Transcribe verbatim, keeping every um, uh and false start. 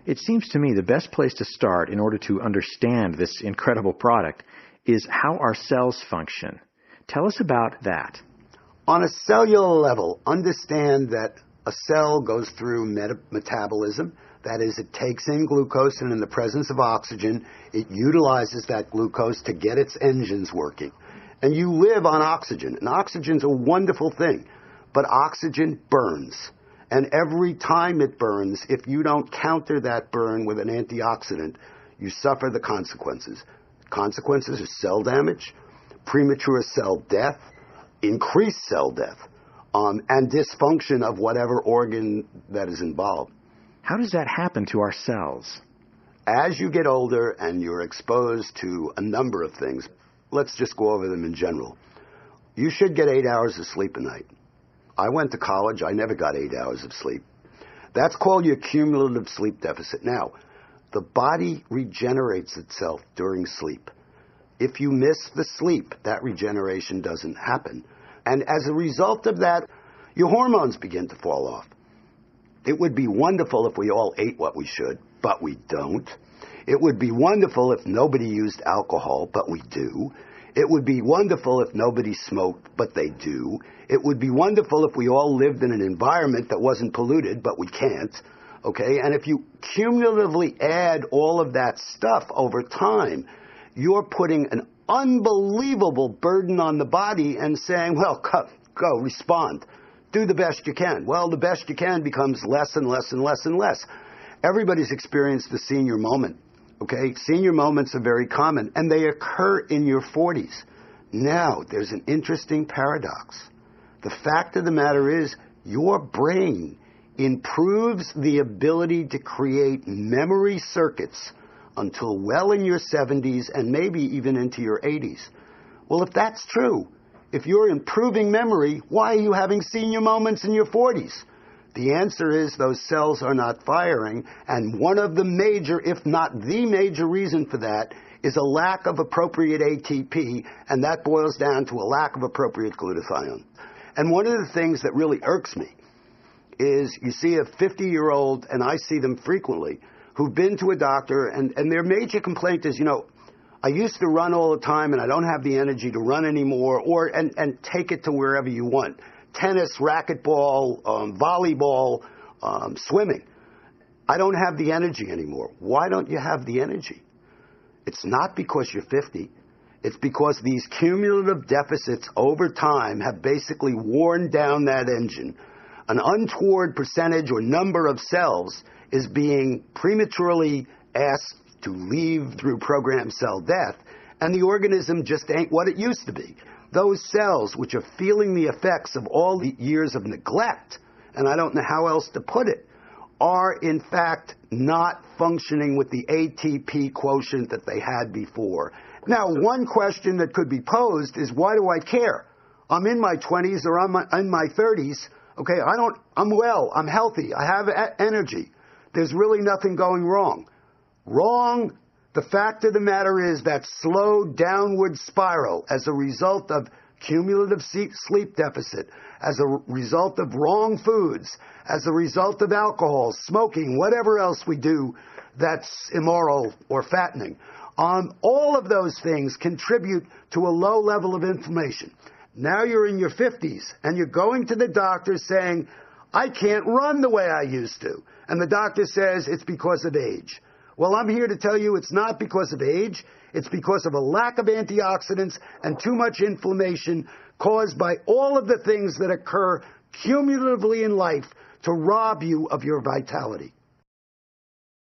It seems to me the best place to start in order to understand this incredible product is how our cells function. Tell us about that. On a cellular level, understand that a cell goes through meta- metabolism. That is, it takes in glucose, and in the presence of oxygen, it utilizes that glucose to get its engines working. And you live on oxygen, and oxygen's a wonderful thing, but oxygen burns. And every time it burns, if you don't counter that burn with an antioxidant, you suffer the consequences. Consequences are cell damage, premature cell death, increased cell death, um, and dysfunction of whatever organ that is involved. How does that happen to our cells? As you get older and you're exposed to a number of things, let's just go over them in general. You should get eight hours of sleep a night. I went to college. I never got eight hours of sleep. That's called your cumulative sleep deficit. Now, the body regenerates itself during sleep. If you miss the sleep, that regeneration doesn't happen. And as a result of that, your hormones begin to fall off. It would be wonderful if we all ate what we should, but we don't. It would be wonderful if nobody used alcohol, but we do. It would be wonderful if nobody smoked, but they do. It would be wonderful if we all lived in an environment that wasn't polluted, but we can't. Okay? And if you cumulatively add all of that stuff over time, you're putting an unbelievable burden on the body and saying, well, go, go, respond. Do the best you can. Well, the best you can becomes less and less and less and less. Everybody's experienced the senior moment. Okay, senior moments are very common, and they occur in your forties. Now, there's an interesting paradox. The fact of the matter is, your brain improves the ability to create memory circuits until well in your seventies and maybe even into your eighties. Well, if that's true, if you're improving memory, why are you having senior moments in your forties? The answer is those cells are not firing, and one of the major, if not the major reason for that is a lack of appropriate A T P, and that boils down to a lack of appropriate glutathione. And one of the things that really irks me is you see a fifty-year-old, and I see them frequently, who've been to a doctor, and, and their major complaint is, you know, I used to run all the time, and I don't have the energy to run anymore, or and, and take it to wherever you want. Tennis, racquetball, um, volleyball, um, swimming. I don't have the energy anymore. Why don't you have the energy? It's not because you're fifty. It's because these cumulative deficits over time have basically worn down that engine. An untoward percentage or number of cells is being prematurely asked to leave through programmed cell death, and the organism just ain't what it used to be. Those cells, which are feeling the effects of all the years of neglect, and I don't know how else to put it, are in fact not functioning with the A T P quotient that they had before. Now, one question that could be posed is, why do I care? I'm in my twenties or I'm in my thirties. Okay, I don't, I'm well, I'm healthy, I have a- energy. There's really nothing going wrong. Wrong. The fact of the matter is that slow downward spiral as a result of cumulative sleep deficit, as a result of wrong foods, as a result of alcohol, smoking, whatever else we do that's immoral or fattening. Um, all of those things contribute to a low level of inflammation. Now you're in your fifties and you're going to the doctor saying, I can't run the way I used to. And the doctor says it's because of age. Well, I'm here to tell you it's not because of age. It's because of a lack of antioxidants and too much inflammation caused by all of the things that occur cumulatively in life to rob you of your vitality.